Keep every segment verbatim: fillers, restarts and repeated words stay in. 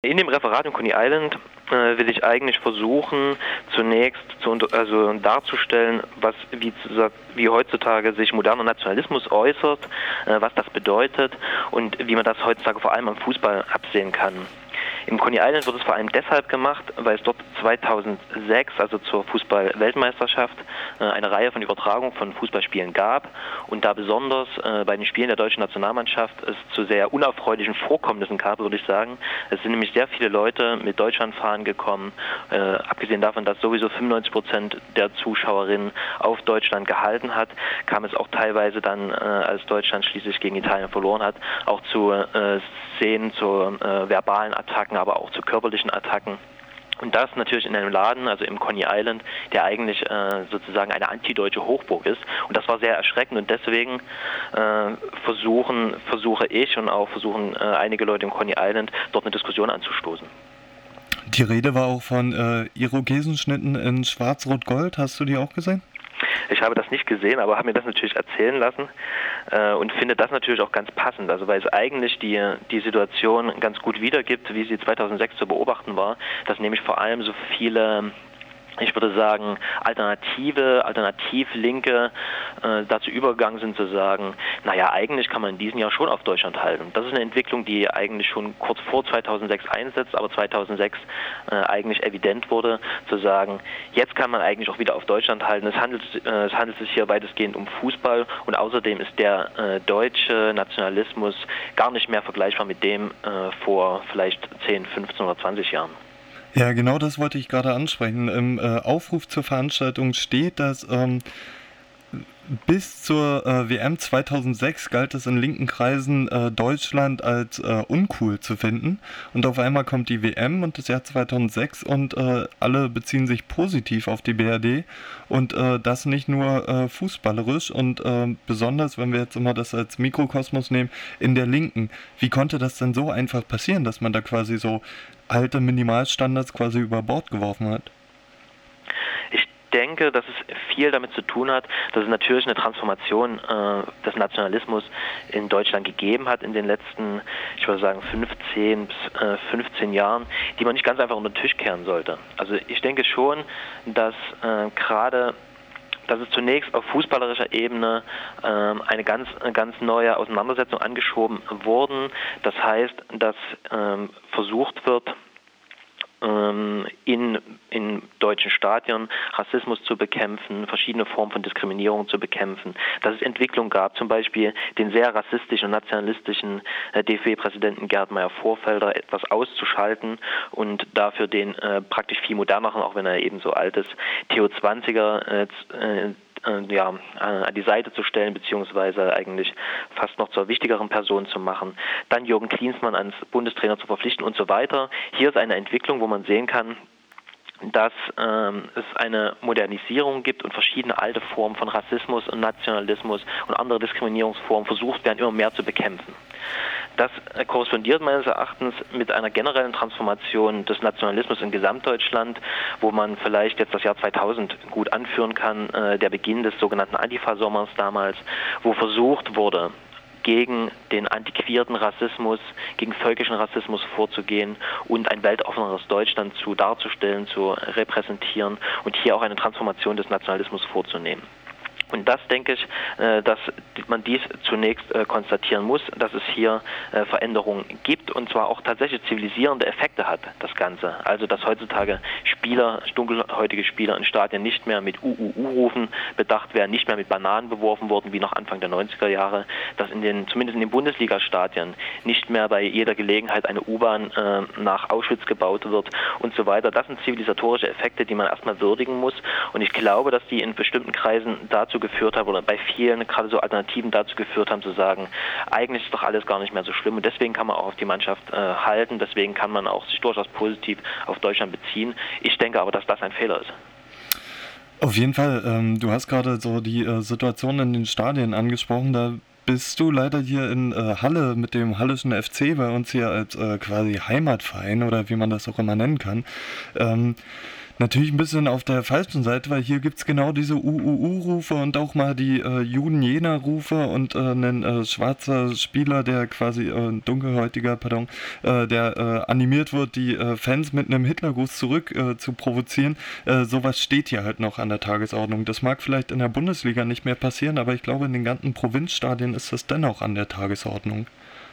In dem Referat in Coney Island äh, will ich eigentlich versuchen, zunächst zu, also darzustellen, was wie, wie heutzutage sich moderner Nationalismus äußert, äh, was das bedeutet und wie man das heutzutage vor allem am Fußball absehen kann. Im Coney Island wird es vor allem deshalb gemacht, weil es dort zweitausendsechs, also zur Fußball-Weltmeisterschaft, eine Reihe von Übertragungen von Fußballspielen gab und da besonders bei den Spielen der deutschen Nationalmannschaft es zu sehr unerfreulichen Vorkommnissen gab, würde ich sagen. Es sind nämlich sehr viele Leute mit Deutschlandfahnen gekommen, äh, abgesehen davon, dass sowieso fünfundneunzig Prozent der Zuschauerinnen auf Deutschland gehalten hat, kam es auch teilweise dann, äh, als Deutschland schließlich gegen Italien verloren hat, auch zu äh, Szenen, zu äh, verbalen Attacken, aber auch zu körperlichen Attacken. Und das natürlich in einem Laden, also im Coney Island, der eigentlich äh, sozusagen eine antideutsche Hochburg ist. Und das war sehr erschreckend und deswegen äh, versuchen, versuche ich und auch versuchen äh, einige Leute im Coney Island dort eine Diskussion anzustoßen. Die Rede war auch von äh, Irokesenschnitten in Schwarz-Rot-Gold. Hast du die auch gesehen? Ich habe das nicht gesehen, aber habe mir das natürlich erzählen lassen äh, und finde das natürlich auch ganz passend, also weil es eigentlich die, die Situation ganz gut wiedergibt, wie sie zweitausendsechs zu beobachten war, dass nämlich vor allem so viele, ich würde sagen, alternative, alternativ-Linke äh, dazu übergegangen sind zu sagen, naja, eigentlich kann man in diesem Jahr schon auf Deutschland halten. Das ist eine Entwicklung, die eigentlich schon kurz vor zweitausendsechs einsetzt, aber zweitausendsechs äh, eigentlich evident wurde, zu sagen, jetzt kann man eigentlich auch wieder auf Deutschland halten. Es handelt, äh, es handelt sich hier weitestgehend um Fußball und außerdem ist der äh, deutsche Nationalismus gar nicht mehr vergleichbar mit dem äh, vor vielleicht zehn, fünfzehn oder zwanzig Jahren. Ja, genau das wollte ich gerade ansprechen. Im äh, Aufruf zur Veranstaltung steht, dass ähm, bis zur äh, W M zweitausendsechs galt es in linken Kreisen, äh, Deutschland als äh, uncool zu finden. Und auf einmal kommt die W M und das Jahr zweitausendsechs und äh, alle beziehen sich positiv auf die B R D. Und äh, das nicht nur äh, fußballerisch und äh, besonders, wenn wir jetzt immer das als Mikrokosmos nehmen, in der Linken. Wie konnte das denn so einfach passieren, dass man da quasi so alte Minimalstandards quasi über Bord geworfen hat? Ich denke, dass es viel damit zu tun hat, dass es natürlich eine Transformation äh, des Nationalismus in Deutschland gegeben hat in den letzten, ich würde sagen, fünfzehn bis äh, fünfzehn Jahren, die man nicht ganz einfach unter den Tisch kehren sollte. Also ich denke schon, dass äh, gerade dass es zunächst auf fußballerischer Ebene ähm, eine ganz, eine ganz neue Auseinandersetzung angeschoben wurden. Das heißt, dass ähm, versucht wird, ähm, in, in deutschen Stadien Rassismus zu bekämpfen, verschiedene Formen von Diskriminierung zu bekämpfen. Dass es Entwicklung gab, zum Beispiel den sehr rassistischen und nationalistischen äh, D F B-Präsidenten Gerd Meyer-Vorfelder etwas auszuschalten und dafür den äh, praktisch viel moderneren, auch wenn er eben so alt ist, Theo Zwanziger äh, äh, ja, an die Seite zu stellen, beziehungsweise eigentlich fast noch zur wichtigeren Person zu machen, dann Jürgen Klinsmann als Bundestrainer zu verpflichten und so weiter. Hier ist eine Entwicklung, wo man sehen kann, dass ähm, es eine Modernisierung gibt und verschiedene alte Formen von Rassismus und Nationalismus und andere Diskriminierungsformen versucht werden, immer mehr zu bekämpfen. Das korrespondiert meines Erachtens mit einer generellen Transformation des Nationalismus in Gesamtdeutschland, wo man vielleicht jetzt das Jahr zweitausend gut anführen kann, äh, der Beginn des sogenannten Antifa-Sommers damals, wo versucht wurde, gegen den antiquierten Rassismus, gegen völkischen Rassismus vorzugehen und ein weltoffeneres Deutschland zu darzustellen, zu repräsentieren und hier auch eine Transformation des Nationalismus vorzunehmen. Und das denke ich, dass man dies zunächst konstatieren muss, dass es hier Veränderungen gibt und zwar auch tatsächlich zivilisierende Effekte hat, das Ganze. Also dass heutzutage Spieler, dunkelhäutige Spieler in Stadien nicht mehr mit U U U-Rufen bedacht werden, nicht mehr mit Bananen beworfen wurden wie noch Anfang der neunziger Jahre, dass in den, zumindest in den Bundesliga-Stadien nicht mehr bei jeder Gelegenheit eine U-Bahn äh, nach Auschwitz gebaut wird und so weiter. Das sind zivilisatorische Effekte, die man erstmal würdigen muss und ich glaube, dass die in bestimmten Kreisen dazu geführt haben oder bei vielen gerade so Alternativen dazu geführt haben zu sagen, eigentlich ist doch alles gar nicht mehr so schlimm und deswegen kann man auch auf die Mannschaft äh, halten, deswegen kann man auch sich durchaus positiv auf Deutschland beziehen. Ich denke aber, dass das ein Fehler ist. Auf jeden Fall, ähm, du hast gerade so die äh, Situation in den Stadien angesprochen, da bist du leider hier in äh, Halle mit dem Hallischen F C bei uns hier als äh, quasi Heimatverein oder wie man das auch immer nennen kann. Ähm, natürlich ein bisschen auf der falschen Seite, weil hier gibt es genau diese U U U-Rufe und auch mal die äh, Juden-Jena-Rufe und äh, ein äh, schwarzer Spieler, der quasi, äh, dunkelhäutiger, pardon, äh, der äh, animiert wird, die äh, Fans mit einem Hitlergruß zurück äh, zu provozieren. Äh, sowas steht hier halt noch an der Tagesordnung. Das mag vielleicht in der Bundesliga nicht mehr passieren, aber ich glaube, in den ganzen Provinzstadien ist das dennoch an der Tagesordnung.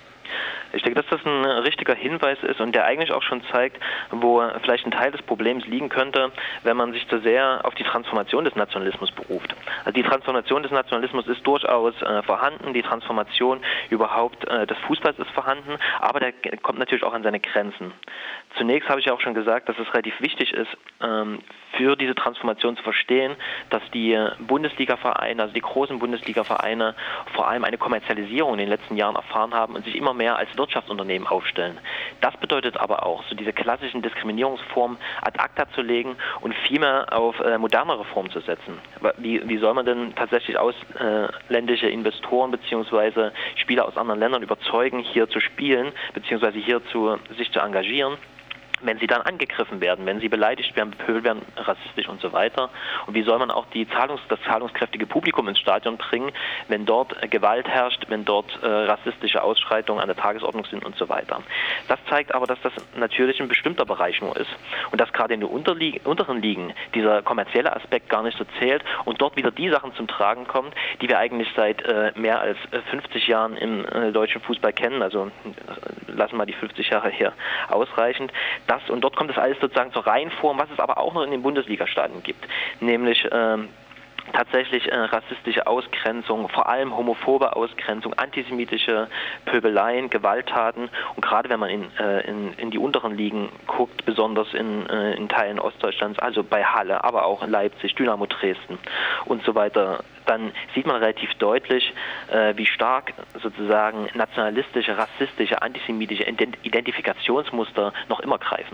Ich denke, dass das ein richtiger Hinweis ist und der eigentlich auch schon zeigt, wo vielleicht ein Teil des Problems liegen könnte, wenn man sich zu sehr auf die Transformation des Nationalismus beruft. Also die Transformation des Nationalismus ist durchaus äh, vorhanden, die Transformation überhaupt äh, des Fußballs ist vorhanden, aber der kommt natürlich auch an seine Grenzen. Zunächst habe ich ja auch schon gesagt, dass es relativ wichtig ist, ähm, für diese Transformation zu verstehen, dass die Bundesliga-Vereine, also die großen Bundesliga-Vereine, vor allem eine Kommerzialisierung in den letzten Jahren erfahren haben und sich immer mehr als Wirtschaftsunternehmen aufstellen. Das bedeutet aber auch, so diese klassischen Diskriminierungsformen ad acta zu legen und vielmehr auf äh, modernere Formen zu setzen. Wie, wie soll man denn tatsächlich ausländische Investoren bzw. Spieler aus anderen Ländern überzeugen, hier zu spielen bzw. hier zu, sich zu engagieren, wenn sie dann angegriffen werden, wenn sie beleidigt werden, bepöbelt werden, rassistisch und so weiter. Und wie soll man auch die Zahlungs-, das zahlungskräftige Publikum ins Stadion bringen, wenn dort äh, Gewalt herrscht, wenn dort äh, rassistische Ausschreitungen an der Tagesordnung sind und so weiter. Das zeigt aber, dass das natürlich ein bestimmter Bereich nur ist und dass gerade in den Unterlie- unteren Ligen dieser kommerzielle Aspekt gar nicht so zählt und dort wieder die Sachen zum Tragen kommen, die wir eigentlich seit äh, mehr als fünfzig Jahren im äh, deutschen Fußball kennen. Also äh, lassen wir die fünfzig Jahre hier ausreichend. Das, und dort kommt das alles sozusagen zur Reihenform, was es aber auch noch in den Bundesliga-Staaten gibt, nämlich ähm, tatsächlich äh, rassistische Ausgrenzung, vor allem homophobe Ausgrenzung, antisemitische Pöbeleien, Gewalttaten und gerade wenn man in, äh, in, in die unteren Ligen guckt, besonders in, äh, in Teilen Ostdeutschlands, also bei Halle, aber auch in Leipzig, Dynamo Dresden und so weiter, dann sieht man relativ deutlich, äh, wie stark sozusagen nationalistische, rassistische, antisemitische Identifikationsmuster noch immer greifen.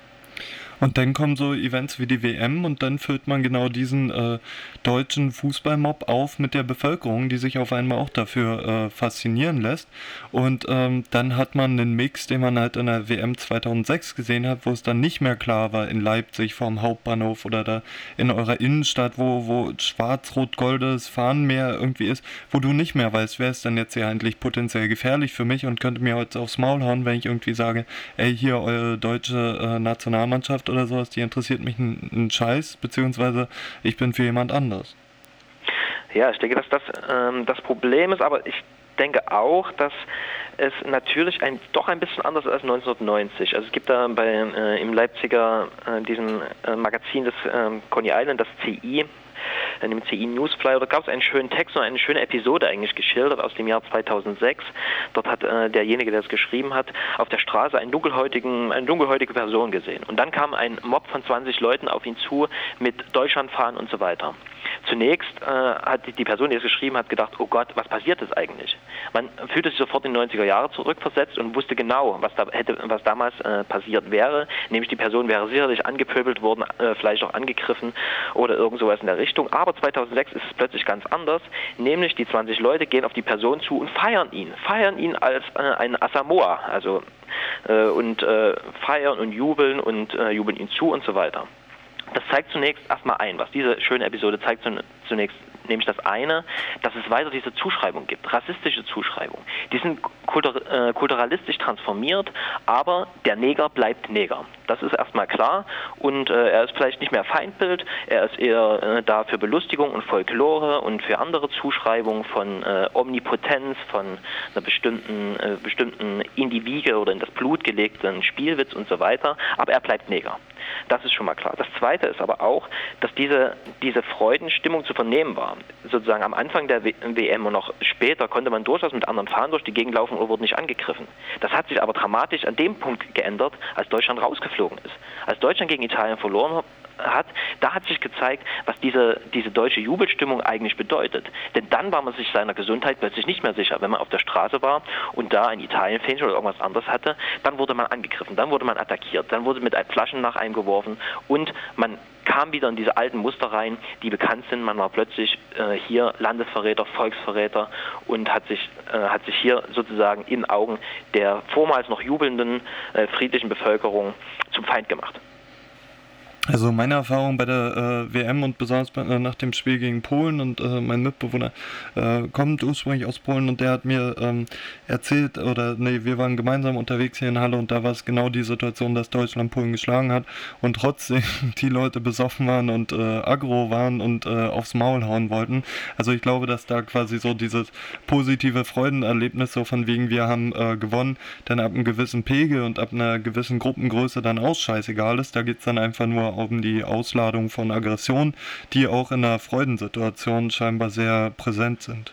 Und dann kommen so Events wie die W M und dann füllt man genau diesen äh, deutschen Fußballmob auf mit der Bevölkerung, die sich auf einmal auch dafür äh, faszinieren lässt. Und ähm, dann hat man einen Mix, den man halt in der W M zweitausendsechs gesehen hat, wo es dann nicht mehr klar war, in Leipzig vorm Hauptbahnhof oder da in eurer Innenstadt, wo, wo schwarz-rot-goldes Fahnenmeer irgendwie ist, wo du nicht mehr weißt, wer ist denn jetzt hier eigentlich potenziell gefährlich für mich und könnte mir heute aufs Maul hauen, wenn ich irgendwie sage, ey, hier eure deutsche äh, Nationalmannschaft oder sowas, die interessiert mich einen Scheiß, beziehungsweise ich bin für jemand anders. Ja, ich denke, dass das ähm, das Problem ist, aber ich denke auch, dass es natürlich ein, doch ein bisschen anders ist als neunzehnhundertneunzig. Also es gibt da bei, äh, im Leipziger, äh, diesem äh, Magazin des äh, Coney Island, das C I, in dem C I Newsflyer, da gab es einen schönen Text und eine schöne Episode eigentlich geschildert aus dem Jahr zweitausendsechs. Dort hat äh, derjenige, der es geschrieben hat, auf der Straße einen dunkelhäutigen, eine dunkelhäutige Person gesehen. Und dann kam ein Mob von zwanzig Leuten auf ihn zu mit Deutschlandfahnen und so weiter. Zunächst äh, hat die Person, die es geschrieben hat, gedacht, oh Gott, was passiert ist eigentlich? Man fühlte sich sofort in die neunziger Jahre zurückversetzt und wusste genau, was, da hätte, was damals äh, passiert wäre. Nämlich die Person wäre sicherlich angepöbelt worden, äh, vielleicht auch angegriffen oder irgend sowas in der Richtung. Aber zweitausendsechs ist es plötzlich ganz anders. Nämlich die zwanzig Leute gehen auf die Person zu und feiern ihn. Feiern ihn als äh, ein Asamoah. Also, äh, und äh, feiern und jubeln und äh, jubeln ihn zu und so weiter. Das zeigt zunächst erstmal ein, was diese schöne Episode zeigt zunächst, nämlich das eine, dass es weiter diese Zuschreibung gibt, rassistische Zuschreibung. Die sind kultur, äh, kulturalistisch transformiert, aber der Neger bleibt Neger. Das ist erstmal klar und äh, er ist vielleicht nicht mehr Feindbild, er ist eher äh, da für Belustigung und Folklore und für andere Zuschreibungen von äh, Omnipotenz, von einer bestimmten, äh, bestimmten in die Wiege oder in das Blut gelegten Spielwitz und so weiter, aber er bleibt Neger. Das ist schon mal klar. Das Zweite ist aber auch, dass diese, diese Freudenstimmung zu vernehmen war. Sozusagen am Anfang der W M und noch später konnte man durchaus mit anderen Fahnen durch die Gegend laufen und wurde nicht angegriffen. Das hat sich aber dramatisch an dem Punkt geändert, als Deutschland rausgeflogen ist. Als Deutschland gegen Italien verloren hat, da hat sich gezeigt, was diese, diese deutsche Jubelstimmung eigentlich bedeutet. Denn dann war man sich seiner Gesundheit plötzlich nicht mehr sicher. Wenn man auf der Straße war und da ein Italien-Fähnchen oder irgendwas anderes hatte, dann wurde man angegriffen, dann wurde man attackiert, dann wurde mit Flaschen nach einem geworfen und man kam wieder in diese alten Muster rein, die bekannt sind. Man war plötzlich äh, hier Landesverräter, Volksverräter und hat sich, äh, hat sich hier sozusagen in Augen der vormals noch jubelnden, äh, friedlichen Bevölkerung zum Feind gemacht. Also meine Erfahrung bei der äh, W M und besonders bei, äh, nach dem Spiel gegen Polen und äh, mein Mitbewohner äh, kommt ursprünglich aus Polen und der hat mir ähm, erzählt, oder nee, wir waren gemeinsam unterwegs hier in Halle und da war es genau die Situation, dass Deutschland Polen geschlagen hat und trotzdem die Leute besoffen waren und äh, aggro waren und äh, aufs Maul hauen wollten. Also ich glaube, dass da quasi so dieses positive Freudenerlebnis so von wegen wir haben äh, gewonnen, dann ab einem gewissen Pegel und ab einer gewissen Gruppengröße dann auch scheißegal ist. Da geht es dann einfach nur um die Ausladung von Aggression, die auch in einer Freudensituation scheinbar sehr präsent sind.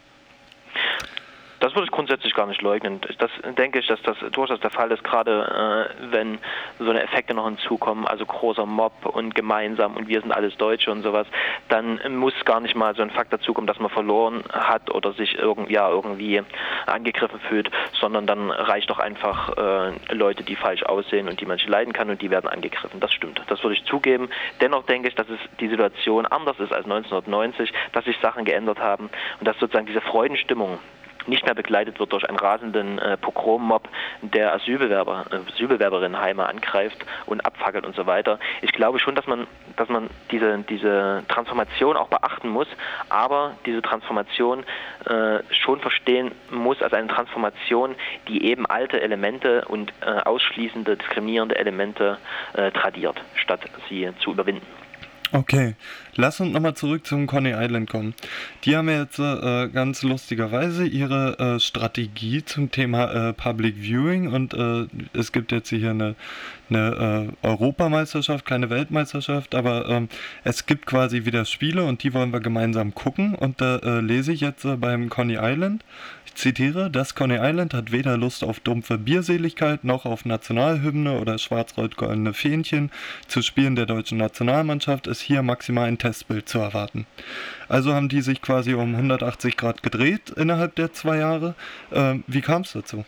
Das würde ich grundsätzlich gar nicht leugnen. Das denke ich, dass das durchaus der Fall ist, gerade äh, wenn so eine Effekte noch hinzukommen, also großer Mob und gemeinsam und wir sind alles Deutsche und sowas, dann muss gar nicht mal so ein Fakt dazukommen, dass man verloren hat oder sich irgendwie, ja, irgendwie angegriffen fühlt, sondern dann reicht doch einfach äh, Leute, die falsch aussehen und die man nicht leiden kann und die werden angegriffen. Das stimmt, das würde ich zugeben. Dennoch denke ich, dass es die Situation anders ist als neunzehnhundertneunzig, dass sich Sachen geändert haben und dass sozusagen diese Freudenstimmung nicht mehr begleitet wird durch einen rasenden äh, Pogrommob, der Asylbewerber, äh, Asylbewerberinnen Heime angreift und abfackelt und so weiter. Ich glaube schon, dass man, dass man diese, diese Transformation auch beachten muss, aber diese Transformation äh, schon verstehen muss als eine Transformation, die eben alte Elemente und äh, ausschließende, diskriminierende Elemente äh, tradiert, statt sie zu überwinden. Okay, lass uns nochmal zurück zum Coney Island kommen. Die haben ja jetzt äh, ganz lustigerweise ihre äh, Strategie zum Thema äh, Public Viewing und äh, es gibt jetzt hier eine, eine äh, Europameisterschaft, keine Weltmeisterschaft, aber ähm, es gibt quasi wieder Spiele und die wollen wir gemeinsam gucken und da äh, lese ich jetzt äh, beim Coney Island, ich zitiere, das Coney Island hat weder Lust auf dumpfe Bierseligkeit noch auf Nationalhymne oder schwarz-rot-goldene Fähnchen. Zu Spielen der deutschen Nationalmannschaft ist hier maximal ein Testbild zu erwarten. Also haben die sich quasi um hundertachtzig Grad gedreht innerhalb der zwei Jahre. Ähm, wie kam es dazu?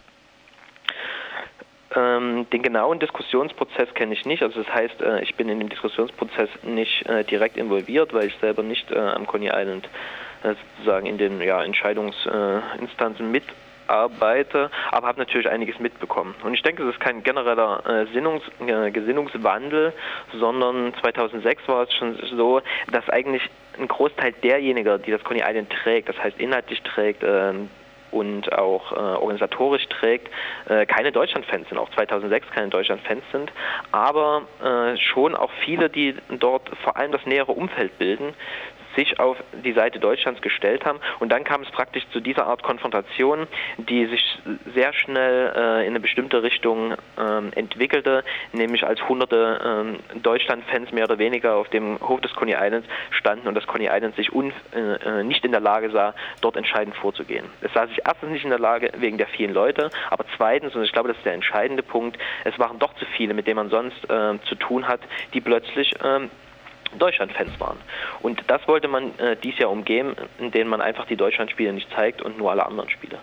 Ähm, den genauen Diskussionsprozess kenne ich nicht. Also das heißt, äh, ich bin in den Diskussionsprozess nicht äh, direkt involviert, weil ich selber nicht äh, am Coney Island äh, sozusagen in den ja, Entscheidungsinstanzen mitarbeite, aber habe natürlich einiges mitbekommen. Und ich denke, es ist kein genereller äh, Sinnungs-, äh, Gesinnungswandel, sondern zweitausendsechs war es schon so, dass eigentlich ein Großteil derjenigen, die das Coney Island trägt, das heißt inhaltlich trägt, äh, und auch äh, organisatorisch trägt, äh, keine Deutschland-Fans sind, auch zweitausendsechs keine Deutschland-Fans sind, aber äh, schon auch viele, die dort vor allem das nähere Umfeld bilden, sich auf die Seite Deutschlands gestellt haben. Und dann kam es praktisch zu dieser Art Konfrontation, die sich sehr schnell äh, in eine bestimmte Richtung ähm, entwickelte, nämlich als hunderte ähm, Deutschland-Fans mehr oder weniger auf dem Hof des Coney Islands standen und das Coney Island sich un, äh, nicht in der Lage sah, dort entscheidend vorzugehen. Es sah sich erstens nicht in der Lage wegen der vielen Leute, aber zweitens, und ich glaube, das ist der entscheidende Punkt, es waren doch zu viele, mit denen man sonst äh, zu tun hat, die plötzlich ähm, Deutschland-Fans waren. Und das wollte man äh, dies Jahr umgehen, indem man einfach die Deutschland-Spiele nicht zeigt und nur alle anderen Spiele.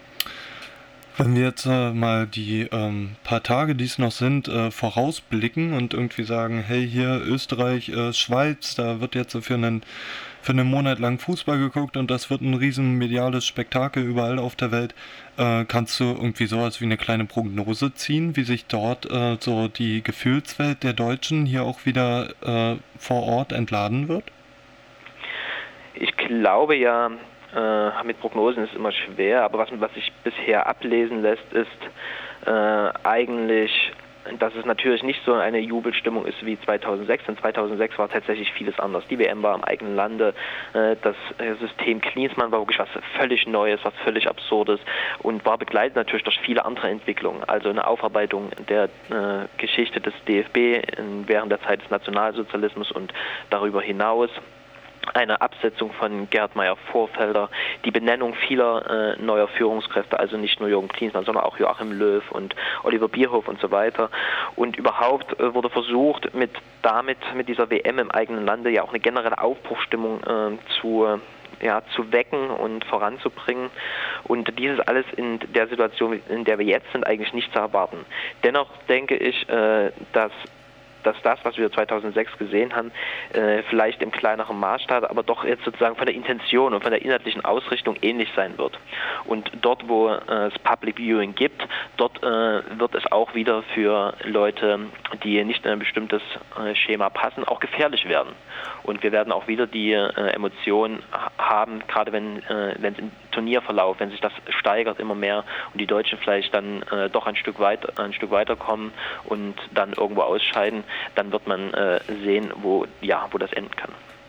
Wenn wir jetzt äh, mal die ähm, paar Tage, die es noch sind, äh, vorausblicken und irgendwie sagen, hey, hier Österreich, äh, Schweiz, da wird jetzt so für einen, für einen Monat lang Fußball geguckt und das wird ein riesen mediales Spektakel überall auf der Welt, äh, kannst du irgendwie sowas wie eine kleine Prognose ziehen, wie sich dort äh, so die Gefühlswelt der Deutschen hier auch wieder äh, vor Ort entladen wird? Ich glaube ja, Äh, mit Prognosen ist immer schwer, aber was, was sich bisher ablesen lässt, ist äh, eigentlich, dass es natürlich nicht so eine Jubelstimmung ist wie zweitausendsechs, denn zweitausendsechs war tatsächlich vieles anders. Die W M war im eigenen Lande, äh, das System Klinsmann war wirklich was völlig Neues, was völlig Absurdes und war begleitet natürlich durch viele andere Entwicklungen, also eine Aufarbeitung der äh, Geschichte des D F B in, während der Zeit des Nationalsozialismus und darüber hinaus. Eine Absetzung von Gerd Meyer-Vorfelder, die Benennung vieler äh, neuer Führungskräfte, also nicht nur Jürgen Klinsmann, sondern auch Joachim Löw und Oliver Bierhoff und so weiter. Und überhaupt äh, wurde versucht, mit damit mit dieser W M im eigenen Lande ja auch eine generelle Aufbruchstimmung äh, zu ja, zu wecken und voranzubringen. Und dieses alles in der Situation, in der wir jetzt sind, eigentlich nicht zu erwarten. Dennoch denke ich, äh, dass dass das, was wir zweitausendsechs gesehen haben, äh, vielleicht im kleineren Maßstab, aber doch jetzt sozusagen von der Intention und von der inhaltlichen Ausrichtung ähnlich sein wird. Und dort, wo äh, es Public Viewing gibt, dort äh, wird es auch wieder für Leute, die nicht in ein bestimmtes äh, Schema passen, auch gefährlich werden. Und wir werden auch wieder die äh, Emotionen haben, gerade wenn äh, wenn es im Turnierverlauf, wenn sich das steigert immer mehr und die Deutschen vielleicht dann äh, doch ein Stück weit ein Stück weiterkommen und dann irgendwo ausscheiden, dann wird man äh, sehen, wo ja wo das enden kann.